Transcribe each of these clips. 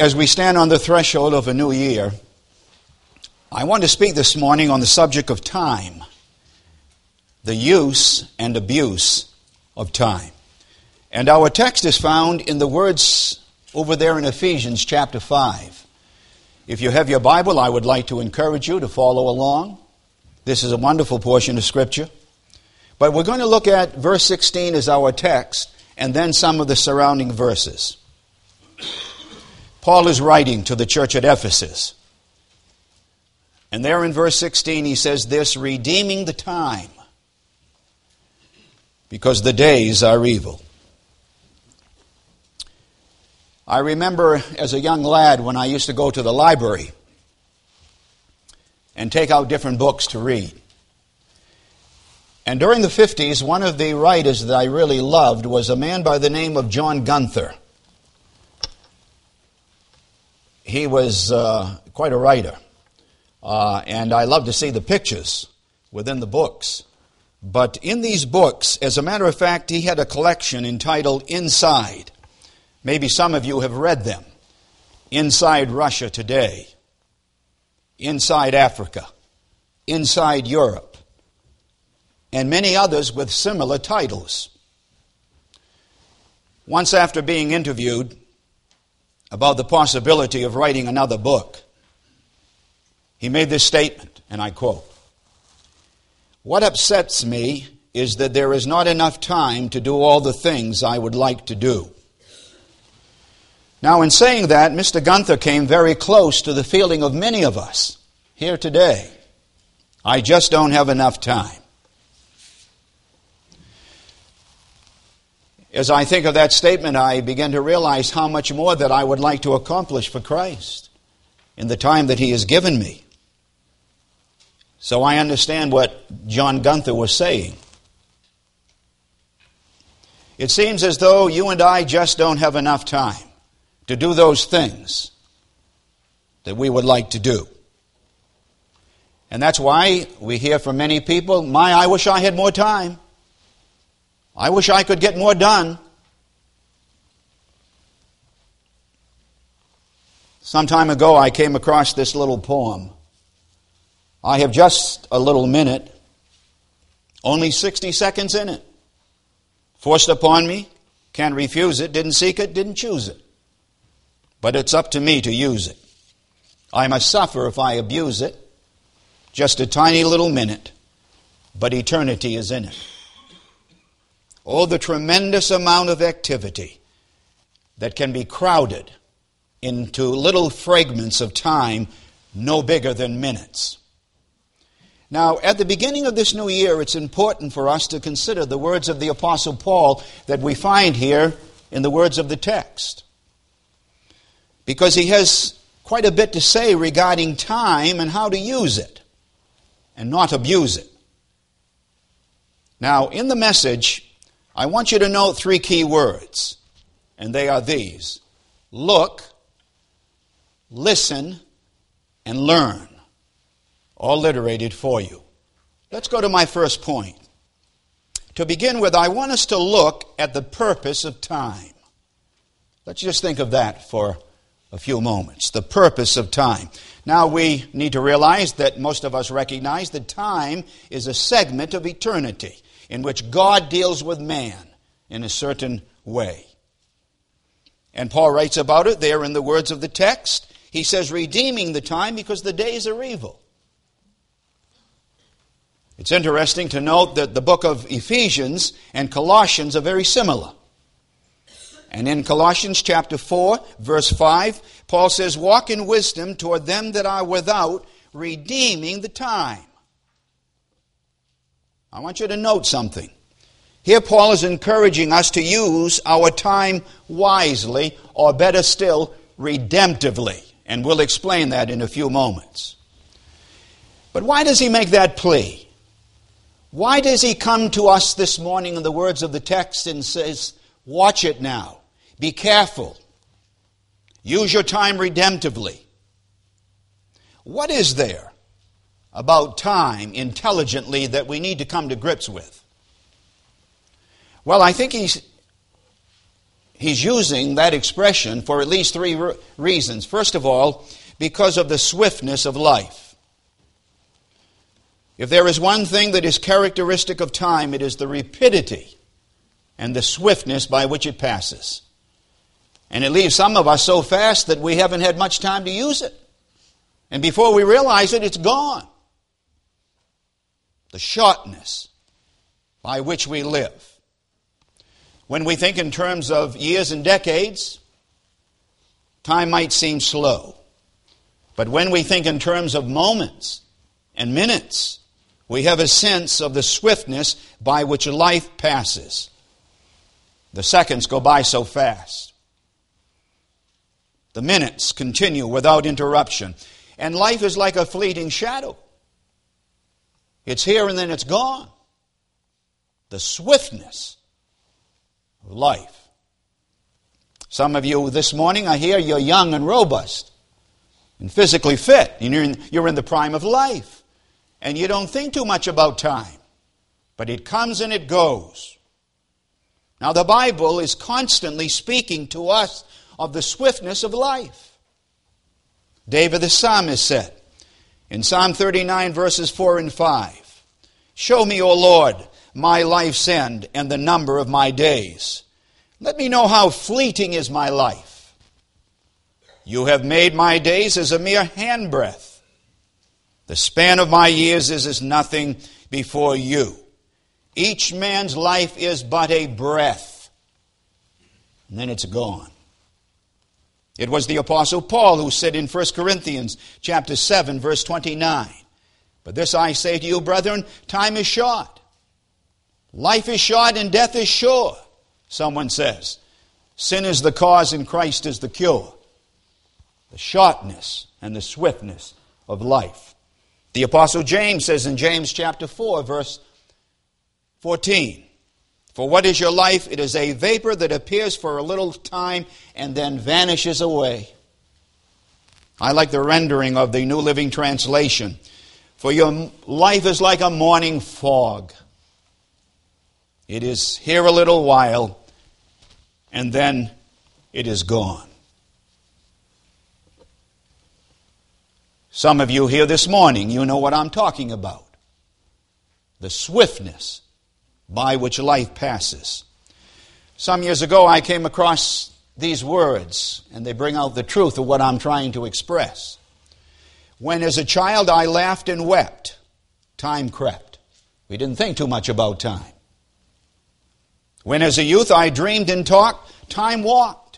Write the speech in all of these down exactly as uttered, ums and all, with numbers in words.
As we stand on the threshold of a new year, I want to speak this morning on the subject of time, the use and abuse of time. And our text is found in the words over there in Ephesians chapter five. If you have your Bible, I would like to encourage you to follow along. This is a wonderful portion of Scripture. But we're going to look at verse sixteen as our text, and then some of the surrounding verses. Paul is writing to the church at Ephesus. And there in verse sixteen he says this, redeeming the time, because the days are evil. I remember as a young lad when I used to go to the library and take out different books to read. And during the fifties, one of the writers that I really loved was a man by the name of John Gunther. He was uh, quite a writer, uh, and I love to see the pictures within the books. But in these books, as a matter of fact, he had a collection entitled Inside. Maybe some of you have read them. Inside Russia Today, Inside Africa, Inside Europe, and many others with similar titles. Once after being interviewed about the possibility of writing another book, he made this statement, and I quote, "What upsets me is that there is not enough time to do all the things I would like to do." Now, in saying that, Mister Gunther came very close to the feeling of many of us here today. I just don't have enough time. As I think of that statement, I begin to realize how much more that I would like to accomplish for Christ in the time that He has given me. So I understand what John Gunther was saying. It seems as though you and I just don't have enough time to do those things that we would like to do. And that's why we hear from many people, my, I wish I had more time. I wish I could get more done. Some time ago I came across this little poem. I have just a little minute, only sixty seconds in it. Forced upon me, can't refuse it, didn't seek it, didn't choose it. But it's up to me to use it. I must suffer if I abuse it. Just a tiny little minute, but eternity is in it. Oh, the tremendous amount of activity that can be crowded into little fragments of time no bigger than minutes. Now, at the beginning of this new year, it's important for us to consider the words of the Apostle Paul that we find here in the words of the text. Because he has quite a bit to say regarding time and how to use it and not abuse it. Now, in the message, I want you to note three key words, and they are these: look, listen, and learn, all alliterated for you. Let's go to my first point. To begin with, I want us to look at the purpose of time. Let's just think of that for a few moments. The purpose of time. Now, we need to realize that most of us recognize that time is a segment of eternity in which God deals with man in a certain way. And Paul writes about it there in the words of the text. He says, redeeming the time because the days are evil. It's interesting to note that the book of Ephesians and Colossians are very similar. And in Colossians chapter four, verse five, Paul says, walk in wisdom toward them that are without, redeeming the time. I want you to note something. Here Paul is encouraging us to use our time wisely, or better still, redemptively. And we'll explain that in a few moments. But why does he make that plea? Why does he come to us this morning in the words of the text and says, watch it now, be careful, use your time redemptively? What is there about time intelligently that we need to come to grips with? Well, I think he's, he's using that expression for at least three re- reasons. First of all, because of the swiftness of life. If there is one thing that is characteristic of time, it is the rapidity and the swiftness by which it passes. And it leaves some of us so fast that we haven't had much time to use it. And before we realize it, it's gone. The shortness by which we live. When we think in terms of years and decades, time might seem slow. But when we think in terms of moments and minutes, we have a sense of the swiftness by which life passes. The seconds go by so fast. The minutes continue without interruption. And life is like a fleeting shadow. It's here and then it's gone. The swiftness of life. Some of you this morning, I hear you're young and robust and physically fit. And you're in, you're in the prime of life. And you don't think too much about time. But it comes and it goes. Now the Bible is constantly speaking to us of the swiftness of life. David the psalmist said in Psalm thirty-nine verses four and five, "Show me, O Lord, my life's end and the number of my days. Let me know how fleeting is my life. You have made my days as a mere handbreadth. The span of my years is as nothing before you. Each man's life is but a breath, and then it's gone." It was the Apostle Paul who said in First Corinthians chapter seven, verse twenty-nine, "But this I say to you, brethren, time is short. Life is short and death is sure." Someone says, sin is the cause and Christ is the cure. The shortness and the swiftness of life. The Apostle James says in James chapter four, verse fourteen, "For what is your life? It is a vapor that appears for a little time and then vanishes away." I like the rendering of the New Living Translation. "For your life is like a morning fog. It is here a little while, and then it is gone." Some of you here this morning, you know what I'm talking about. The swiftness by which life passes. Some years ago, I came across these words, and they bring out the truth of what I'm trying to express. "When as a child I laughed and wept, time crept." We didn't think too much about time. "When as a youth I dreamed and talked, time walked.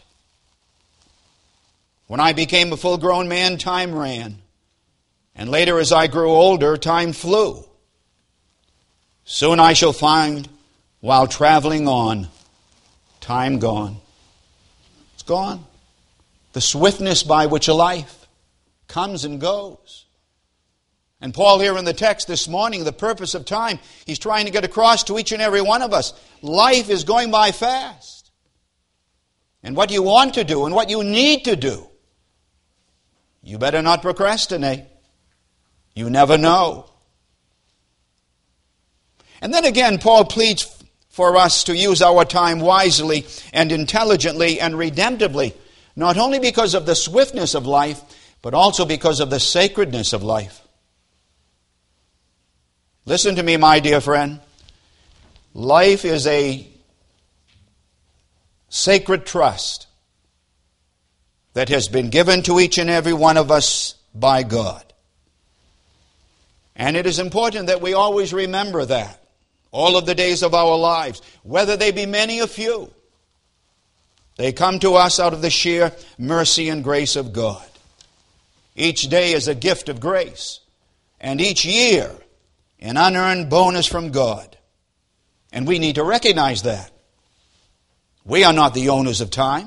When I became a full-grown man, time ran. And later as I grew older, time flew. Soon I shall find, while traveling on, time gone." It's gone. The swiftness by which a life comes and goes. And Paul here in the text this morning, the purpose of time, he's trying to get across to each and every one of us. Life is going by fast. And what you want to do and what you need to do, you better not procrastinate. You never know. And then again, Paul pleads for us to use our time wisely and intelligently and redemptively, not only because of the swiftness of life, but also because of the sacredness of life. Listen to me, my dear friend. Life is a sacred trust that has been given to each and every one of us by God. And it is important that we always remember that. All of the days of our lives, whether they be many or few, they come to us out of the sheer mercy and grace of God. Each day is a gift of grace, and each year an unearned bonus from God. And we need to recognize that. We are not the owners of time.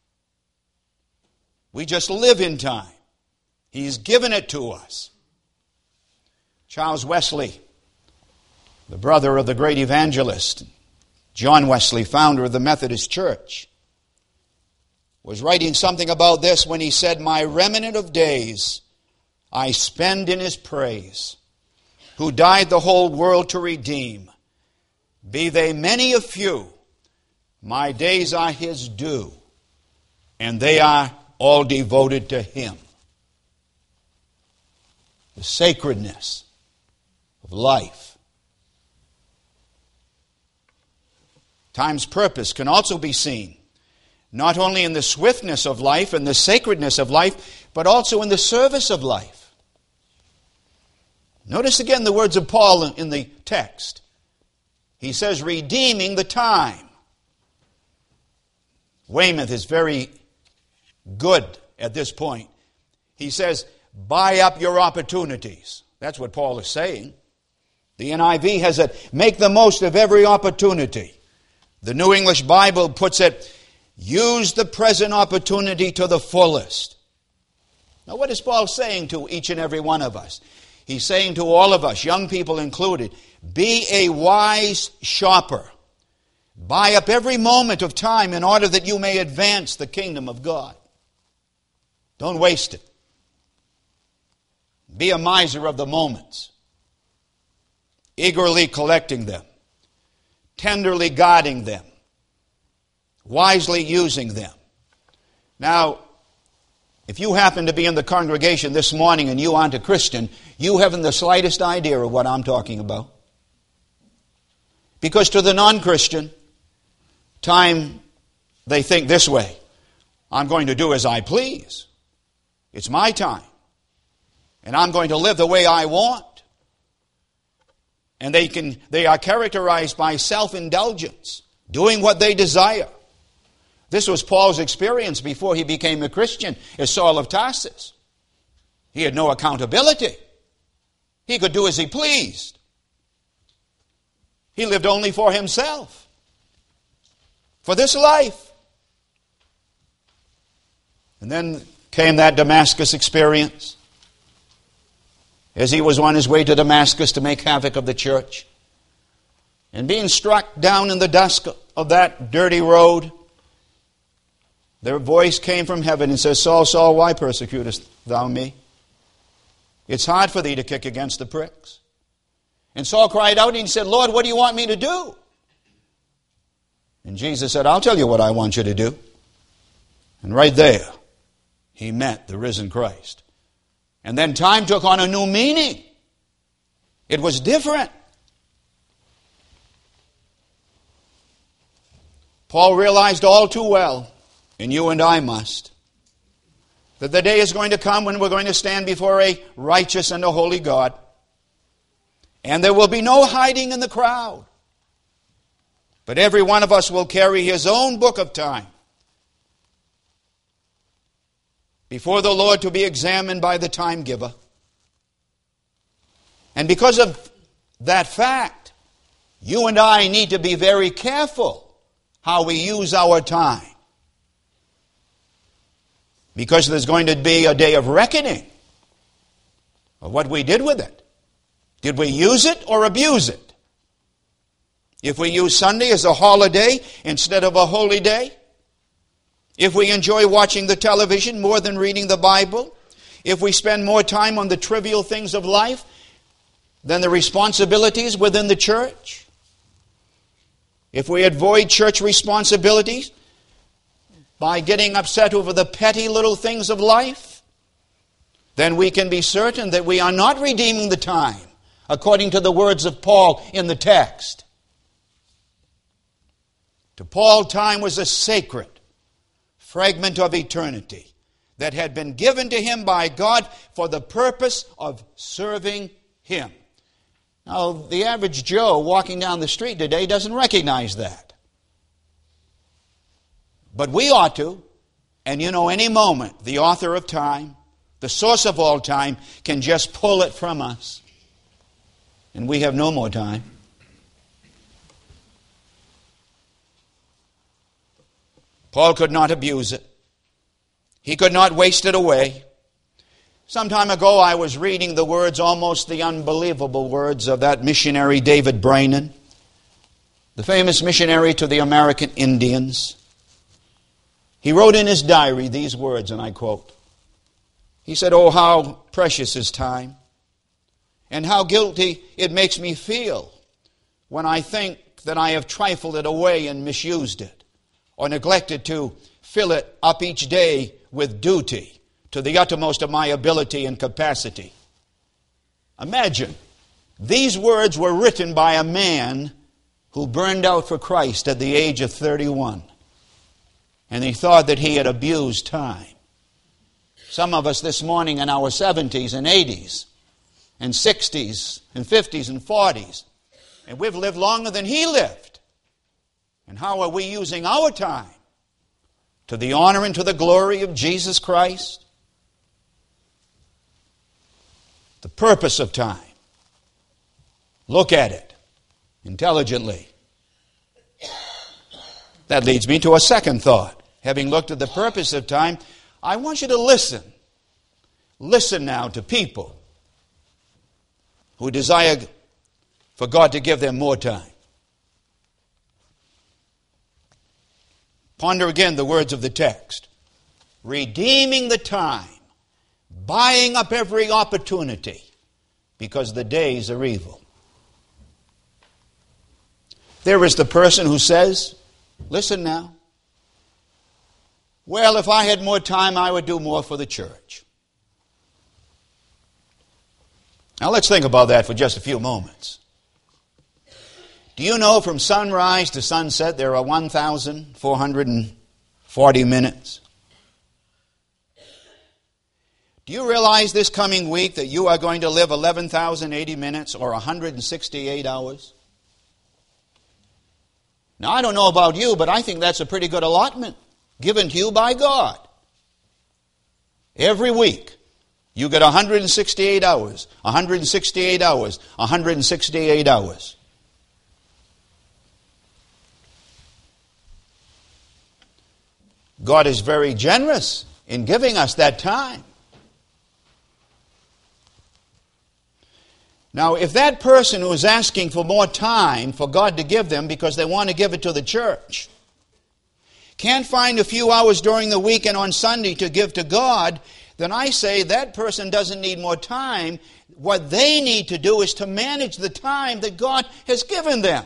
We just live in time. He's given it to us. Charles Wesley, the brother of the great evangelist John Wesley, founder of the Methodist Church, was writing something about this when he said, "My remnant of days I spend in His praise, who died the whole world to redeem. Be they many or few, My days are his due, and they are all devoted to him. The sacredness of life. Time's purpose can also be seen not only in the swiftness of life and the sacredness of life, but also in the service of life. Notice again the words of Paul in the text. He says, redeeming the time. Weymouth is very good at this point. He says, buy up your opportunities. That's what Paul is saying. The N I V has it, make the most of every opportunity. The New English Bible puts it, use the present opportunity to the fullest. Now what is Paul saying to each and every one of us? He's saying to all of us, young people included, be a wise shopper. Buy up every moment of time in order that you may advance the kingdom of God. Don't waste it. Be a miser of the moments, eagerly collecting them, tenderly guarding them, wisely using them. Now, if you happen to be in the congregation this morning and you aren't a Christian, you haven't the slightest idea of what I'm talking about. Because to the non-Christian, time, they think this way. I'm going to do as I please. It's my time. And I'm going to live the way I want. And they can they are characterized by self-indulgence, doing what they desire. This was Paul's experience before he became a Christian as Saul of Tarsus. He had no accountability. He could do as he pleased. He lived only for himself, for this life. And then came that Damascus experience, as he was on his way to Damascus to make havoc of the church. And being struck down in the dusk of that dirty road, their voice came from heaven and says, Saul, Saul, why persecutest thou me? It's hard for thee to kick against the pricks. And Saul cried out and he said, Lord, what do you want me to do? And Jesus said, I'll tell you what I want you to do. And right there, he met the risen Christ. And then time took on a new meaning. It was different. Paul realized all too well, and you and I must, that the day is going to come when we're going to stand before a righteous and a holy God. And there will be no hiding in the crowd. But every one of us will carry his own book of time before the Lord to be examined by the time giver. And because of that fact, you and I need to be very careful how we use our time. Because there's going to be a day of reckoning of what we did with it. Did we use it or abuse it? If we use Sunday as a holiday instead of a holy day, if we enjoy watching the television more than reading the Bible, if we spend more time on the trivial things of life than the responsibilities within the church, if we avoid church responsibilities by getting upset over the petty little things of life, then we can be certain that we are not redeeming the time, according to the words of Paul in the text. To Paul, time was a sacred fragment of eternity that had been given to him by God for the purpose of serving him. Now, the average Joe walking down the street today doesn't recognize that. But we ought to. And you know, any moment, the author of time, the source of all time, can just pull it from us. And we have no more time. Paul could not abuse it. He could not waste it away. Some time ago I was reading the words, almost the unbelievable words, of that missionary David Brainerd, the famous missionary to the American Indians. He wrote in his diary these words, and I quote. He said, "Oh, how precious is time, and how guilty it makes me feel when I think that I have trifled it away and misused it. or neglected to fill it up each day with duty to the uttermost of my ability and capacity. Imagine, these words were written by a man who burned out for Christ at the age of thirty-one. And he thought that he had abused time. Some of us this morning in our seventies and eighties and sixties and fifties and forties. And we've lived longer than he lived. And how are we using our time? To the honor and to the glory of Jesus Christ? The purpose of time. Look at it intelligently. That leads me to a second thought. Having looked at the purpose of time, I want you to listen. Listen now to people who desire for God to give them more time. Ponder again the words of the text. Redeeming the time, buying up every opportunity, because the days are evil. There is the person who says, listen now, well, if I had more time, I would do more for the church. Now let's think about that for just a few moments. Do you know from sunrise to sunset there are one thousand four hundred forty minutes? Do you realize this coming week that you are going to live eleven thousand eighty minutes or one hundred sixty-eight hours? Now I don't know about you, but I think that's a pretty good allotment given to you by God. Every week you get one hundred sixty-eight hours, one hundred sixty-eight hours, one hundred sixty-eight hours. God is very generous in giving us that time. Now, if that person who is asking for more time for God to give them because they want to give it to the church can't find a few hours during the week and on Sunday to give to God, then I say that person doesn't need more time. What they need to do is to manage the time that God has given them.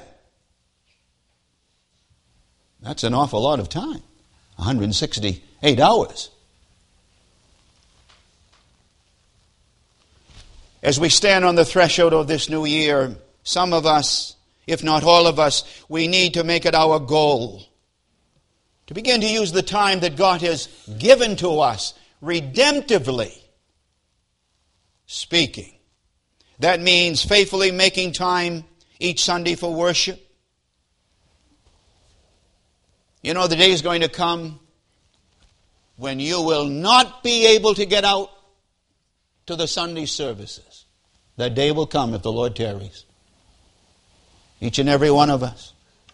That's an awful lot of time. one hundred sixty-eight hours. As we stand on the threshold of this new year, some of us, if not all of us, we need to make it our goal to begin to use the time that God has given to us redemptively speaking. That means faithfully making time each Sunday for worship. You know, the day is going to come when you will not be able to get out to the Sunday services. That day will come if the Lord tarries. Each and every one of us.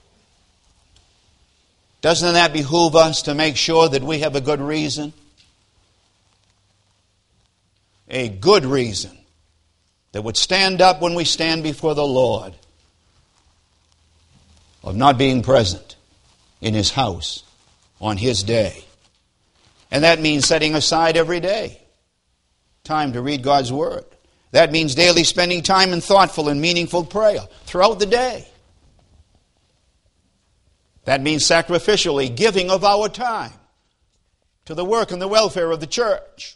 Doesn't that behoove us to make sure that we have a good reason? A good reason that would stand up when we stand before the Lord of not being present in His house on His day. And that means setting aside every day time to read God's Word. That means daily spending time in thoughtful and meaningful prayer throughout the day. That means sacrificially giving of our time to the work and the welfare of the church.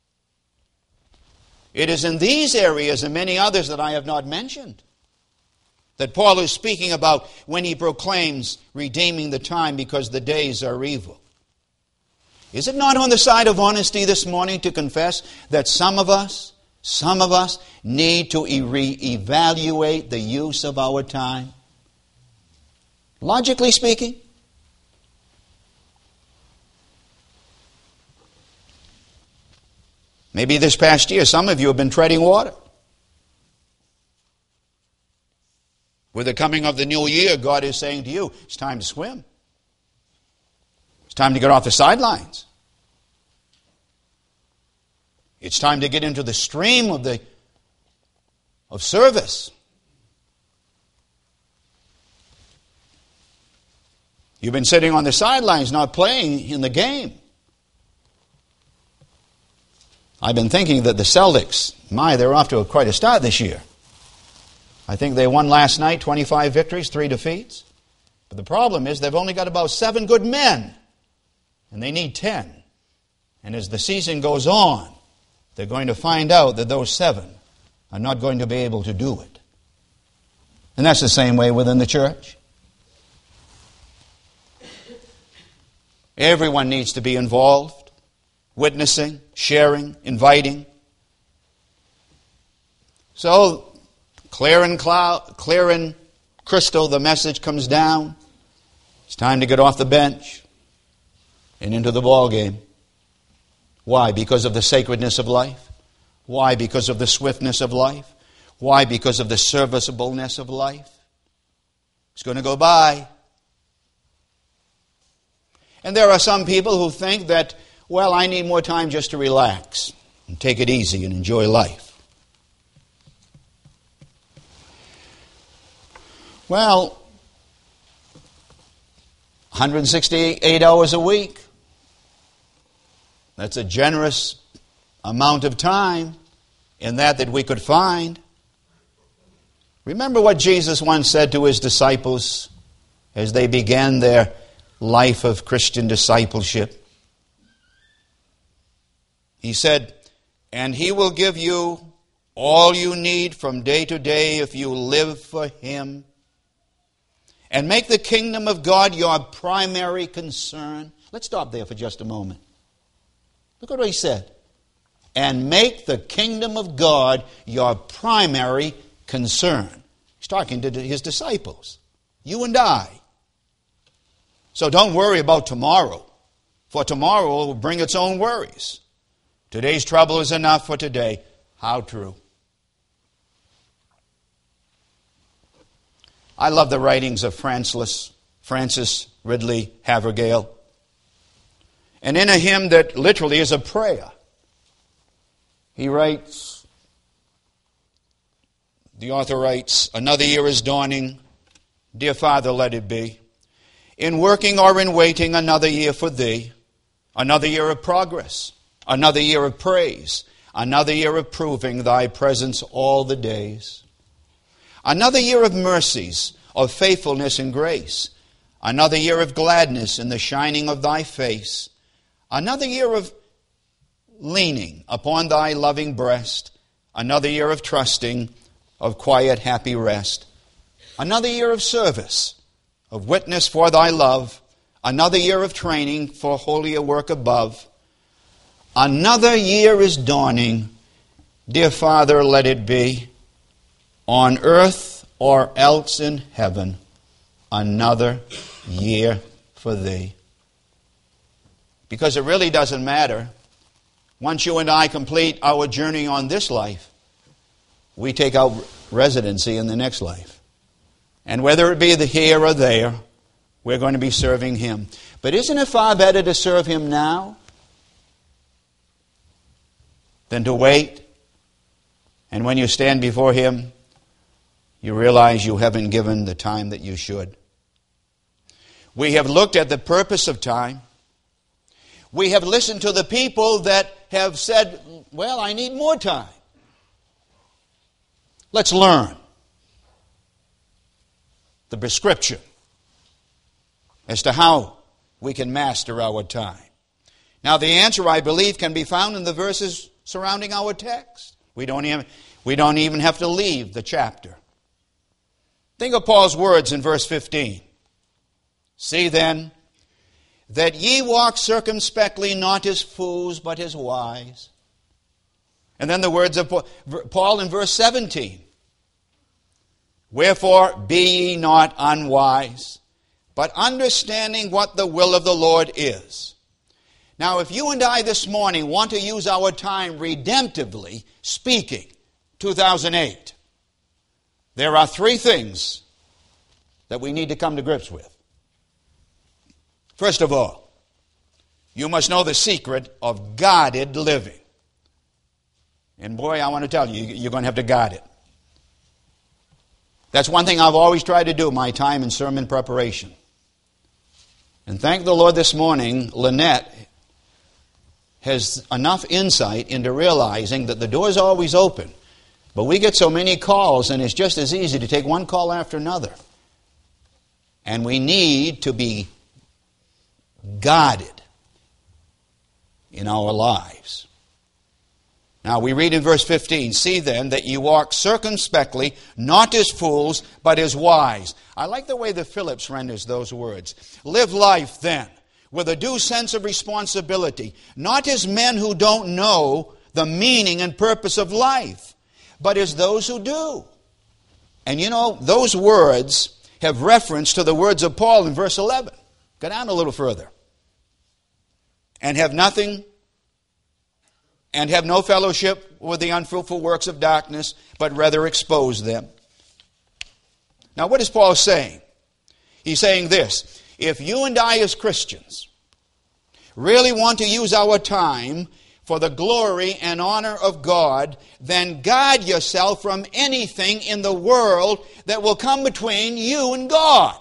It is in these areas and many others that I have not mentioned that Paul is speaking about when he proclaims redeeming the time because the days are evil. Is it not on the side of honesty this morning to confess that some of us, some of us need to re-evaluate the use of our time? Logically speaking. Maybe this past year some of you have been treading water. With the coming of the new year, God is saying to you, it's time to swim. It's time to get off the sidelines. It's time to get into the stream of the of service. You've been sitting on the sidelines, not playing in the game. I've been thinking that the Celtics, my, they're off to a, quite a start this year. I think they won last night, twenty-five victories, three defeats. But the problem is they've only got about seven good men, and they need ten. And as the season goes on, they're going to find out that those seven are not going to be able to do it. And that's the same way within the church. Everyone needs to be involved, witnessing, sharing, inviting. So, clear and cloud, clear and crystal, the message comes down. It's time to get off the bench and into the ball game. Why? Because of the sacredness of life. Why? Because of the swiftness of life. Why? Because of the serviceableness of life. It's going to go by. And there are some people who think that, well, I need more time just to relax and take it easy and enjoy life. Well, one hundred sixty-eight hours a week, that's a generous amount of time in that that we could find. Remember what Jesus once said to his disciples as they began their life of Christian discipleship. He said, "And he will give you all you need from day to day if you live for him. And make the kingdom of God your primary concern." Let's stop there for just a moment. Look at what he said. And make the kingdom of God your primary concern. He's talking to his disciples, you and I. So don't worry about tomorrow, for tomorrow will bring its own worries. Today's trouble is enough for today. How true. I love the writings of Francis, Francis Ridley Havergal. And in a hymn that literally is a prayer, he writes, the author writes, "Another year is dawning. Dear Father, let it be. In working or in waiting, another year for thee. Another year of progress. Another year of praise. Another year of proving thy presence all the days. Another year of mercies, of faithfulness and grace. Another year of gladness in the shining of thy face. Another year of leaning upon thy loving breast. Another year of trusting, of quiet, happy rest. Another year of service, of witness for thy love. Another year of training for holier work above. Another year is dawning. Dear Father, let it be. On earth or else in heaven, another year for thee." Because it really doesn't matter. Once you and I complete our journey on this life, we take out residency in the next life. And whether it be the here or there, we're going to be serving him. But isn't it far better to serve him now than to wait? And when you stand before him, you realize you haven't given the time that you should. We have looked at the purpose of time. We have listened to the people that have said, well, I need more time. Let's learn the prescription as to how we can master our time. Now, the answer, I believe, can be found in the verses surrounding our text. We don't even, we don't even have to leave the chapter. Think of Paul's words in verse fifteen. "See then, that ye walk circumspectly, not as fools, but as wise." And then the words of Paul in verse seventeen. "Wherefore be ye not unwise, but understanding what the will of the Lord is." Now, if you and I this morning want to use our time redemptively speaking, two thousand eight, there are three things that we need to come to grips with. First of all, you must know the secret of guarded living. And boy, I want to tell you, you're going to have to guard it. That's one thing I've always tried to do, my time in sermon preparation. And thank the Lord this morning, Lynette has enough insight into realizing that the door is always open. But we get so many calls, and it's just as easy to take one call after another. And we need to be guarded in our lives. Now we read in verse fifteen, "See then that you walk circumspectly, not as fools, but as wise." I like the way the Phillips renders those words. Live life then with a due sense of responsibility, not as men who don't know the meaning and purpose of life, but as those who do. And you know, those words have reference to the words of Paul in verse eleven. Go down a little further. "And have nothing, and have no fellowship with the unfruitful works of darkness, but rather expose them." Now what is Paul saying? He's saying this: if you and I as Christians really want to use our time for the glory and honor of God, then guard yourself from anything in the world that will come between you and God.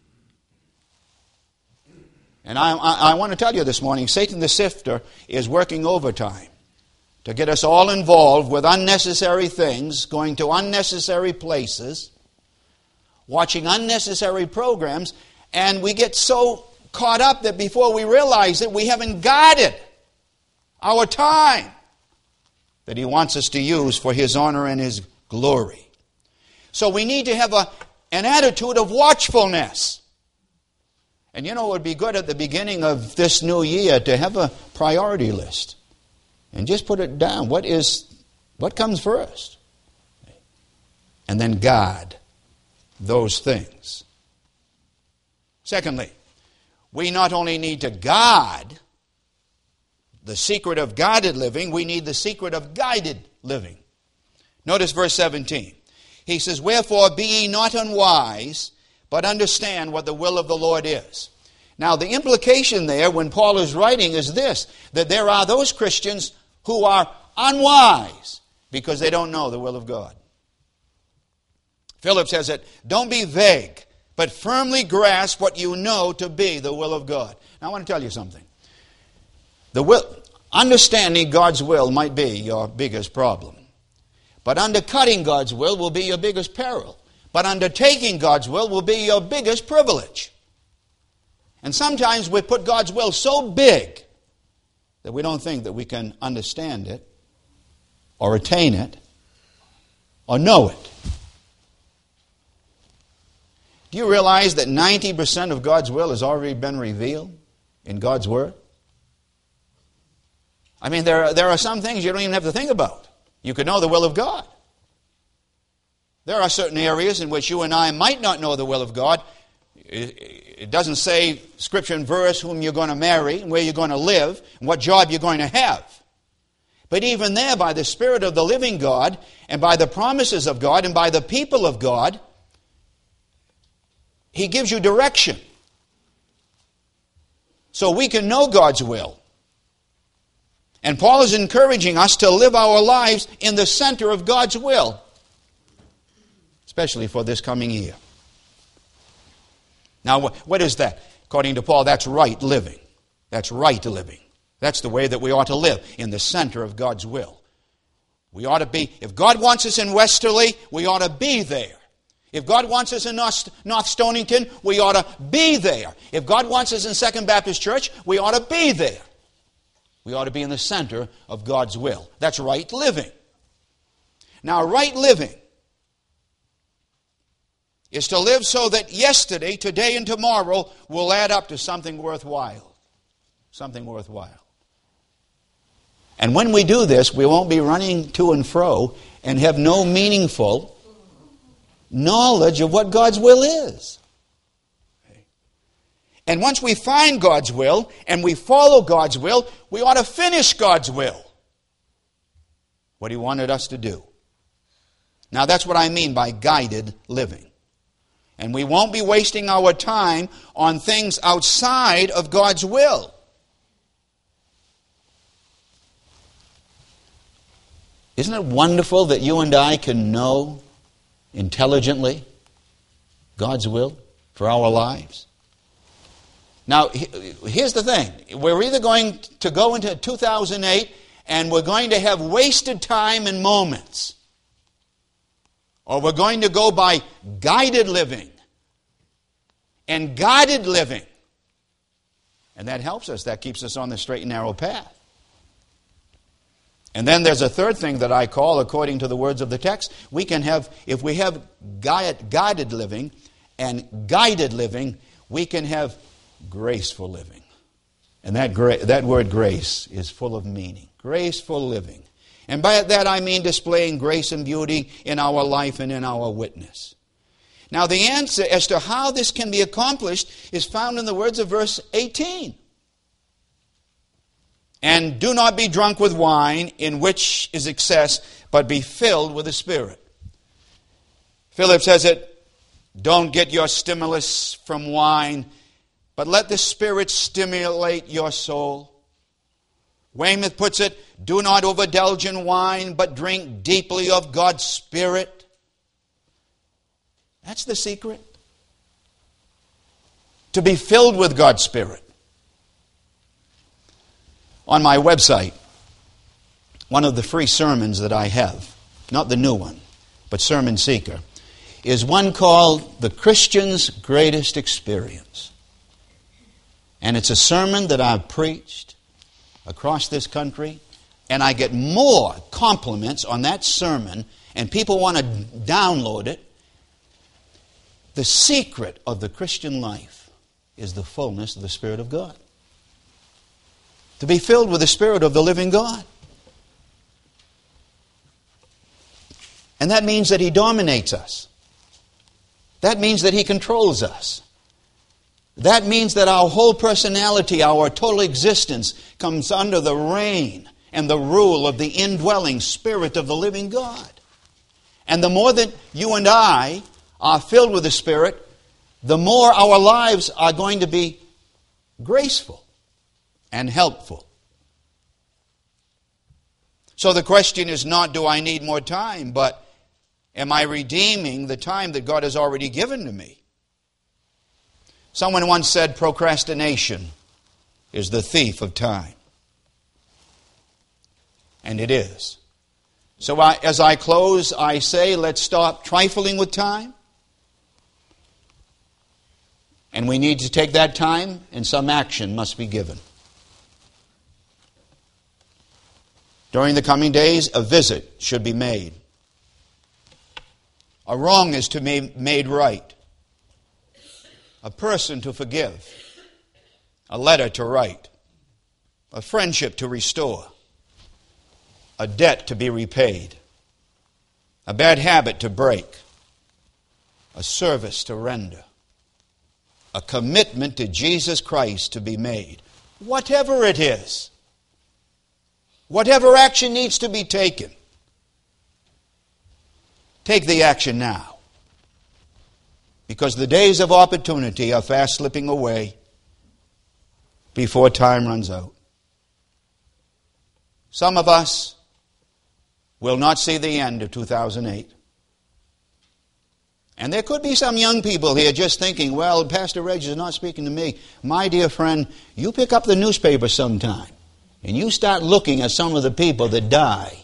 And I, I, I want to tell you this morning, Satan the Sifter is working overtime to get us all involved with unnecessary things, going to unnecessary places, watching unnecessary programs, and we get so caught up that before we realize it, we haven't guarded our time that he wants us to use for his honor and his glory. So we need to have a, an attitude of watchfulness. And you know, it would be good at the beginning of this new year to have a priority list and just put it down. What is, what comes first? And then guard those things. Secondly, we not only need to guard the secret of guarded living, we need the secret of guided living. Notice verse seventeen. He says, "Wherefore be ye not unwise, but understand what the will of the Lord is." Now the implication there when Paul is writing is this, that there are those Christians who are unwise because they don't know the will of God. Philip says it, "Don't be vague, but firmly grasp what you know to be the will of God." Now I want to tell you something. The will, understanding God's will might be your biggest problem. But undercutting God's will will be your biggest peril. But undertaking God's will will be your biggest privilege. And sometimes we put God's will so big that we don't think that we can understand it, or attain it, or know it. Do you realize that ninety percent of God's will has already been revealed in God's Word? I mean, there are, there are some things you don't even have to think about. You could know the will of God. There are certain areas in which you and I might not know the will of God. It doesn't say, Scripture and verse, whom you're going to marry, and where you're going to live, and what job you're going to have. But even there, by the Spirit of the living God, and by the promises of God, and by the people of God, He gives you direction. So we can know God's will. And Paul is encouraging us to live our lives in the center of God's will, especially for this coming year. Now, what is that? According to Paul, that's right living. That's right living. That's the way that we ought to live, in the center of God's will. We ought to be, if God wants us in Westerly, we ought to be there. If God wants us in North Stonington, we ought to be there. If God wants us in Second Baptist Church, we ought to be there. We ought to be in the center of God's will. That's right living. Now, right living is to live so that yesterday, today, and tomorrow will add up to something worthwhile. Something worthwhile. And when we do this, we won't be running to and fro and have no meaningful knowledge of what God's will is. And once we find God's will and we follow God's will, we ought to finish God's will. What He wanted us to do. Now that's what I mean by guided living. And we won't be wasting our time on things outside of God's will. Isn't it wonderful that you and I can know intelligently God's will for our lives? Now, here's the thing. We're either going to go into two thousand eight and we're going to have wasted time and moments, or we're going to go by guided living and guided living. And that helps us. That keeps us on the straight and narrow path. And then there's a third thing that I call, according to the words of the text, we can have, if we have guided living and guided living, we can have graceful living. And that gra- that word grace is full of meaning. Graceful living. And by that I mean displaying grace and beauty in our life and in our witness. Now the answer as to how this can be accomplished is found in the words of verse eighteen. And do not be drunk with wine, in which is excess, but be filled with the Spirit. Philip says it, don't get your stimulus from wine, but let the Spirit stimulate your soul. Weymouth puts it, do not overindulge in wine, but drink deeply of God's Spirit. That's the secret. To be filled with God's Spirit. On my website, one of the free sermons that I have, not the new one, but Sermon Seeker, is one called The Christian's Greatest Experience. And it's a sermon that I've preached across this country, and I get more compliments on that sermon, and people want to download it. The secret of the Christian life is the fullness of the Spirit of God. To be filled with the Spirit of the living God. And that means that He dominates us. That means that He controls us. That means that our whole personality, our total existence, comes under the reign and the rule of the indwelling Spirit of the living God. And the more that you and I are filled with the Spirit, the more our lives are going to be graceful and helpful. So the question is not, do I need more time, but am I redeeming the time that God has already given to me? Someone once said procrastination is the thief of time. And it is. So I, as I close, I say, let's stop trifling with time. And we need to take that time, and some action must be given. During the coming days, a visit should be made. A wrong is to be made right. A person to forgive. A letter to write. A friendship to restore. A debt to be repaid. A bad habit to break. A service to render. A commitment to Jesus Christ to be made. Whatever it is. Whatever action needs to be taken. Take the action now. Because the days of opportunity are fast slipping away before time runs out. Some of us will not see the end of two thousand eight. And there could be some young people here just thinking, well, Pastor Reg is not speaking to me. My dear friend, you pick up the newspaper sometime and you start looking at some of the people that die.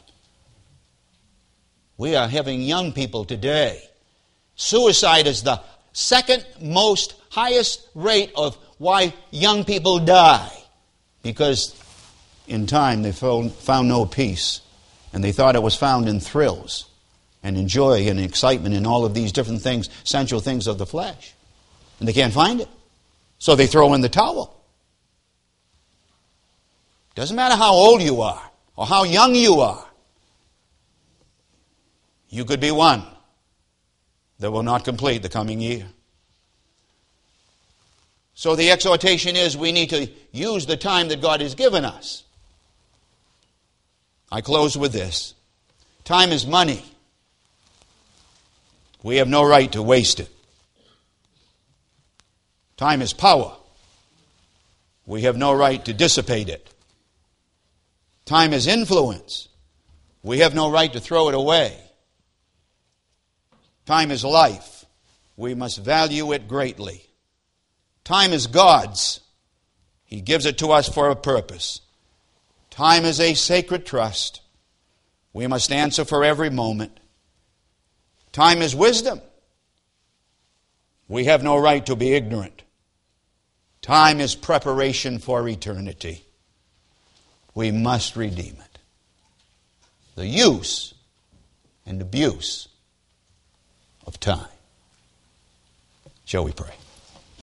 We are having young people today. Suicide is the second most highest rate of why young people die. Because in time they found, found no peace. And they thought it was found in thrills and in joy and excitement and all of these different things, sensual things of the flesh. And they can't find it. So they throw in the towel. Doesn't matter how old you are or how young you are. You could be one that will not complete the coming year. So the exhortation is we need to use the time that God has given us. I close with this. Time is money. We have no right to waste it. Time is power. We have no right to dissipate it. Time is influence. We have no right to throw it away. Time is life. We must value it greatly. Time is God's. He gives it to us for a purpose. Time is a sacred trust. We must answer for every moment. Time is wisdom. We have no right to be ignorant. Time is preparation for eternity. We must redeem it. The use and abuse of time. Shall we pray?